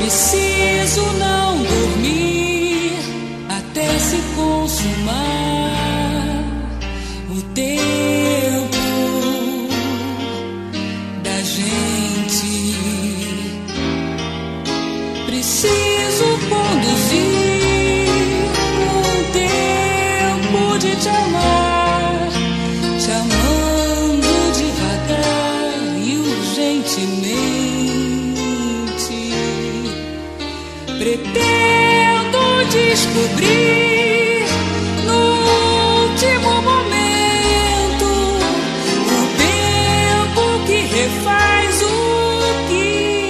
Preciso não dormir até se consumar o tempo da gente. Preciso conduzir um tempo de te amar, te amando devagar e urgentemente. Pretendo descobrir no último momento o tempo que refaz o que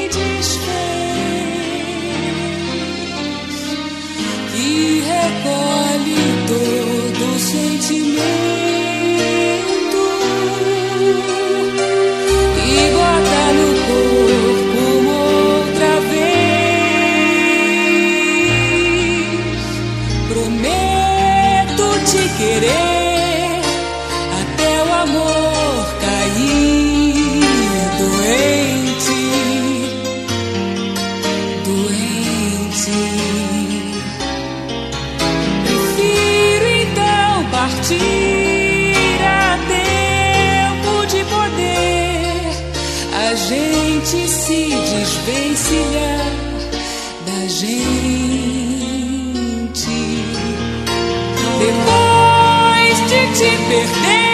desfez, que recolhe todo o sentimento e guarda no corpo outra vez. Prometo te querer até o amor cair doente, doente. Prefiro então partir a tempo de poder a gente se desvencilhar da gente. Depois de te perder,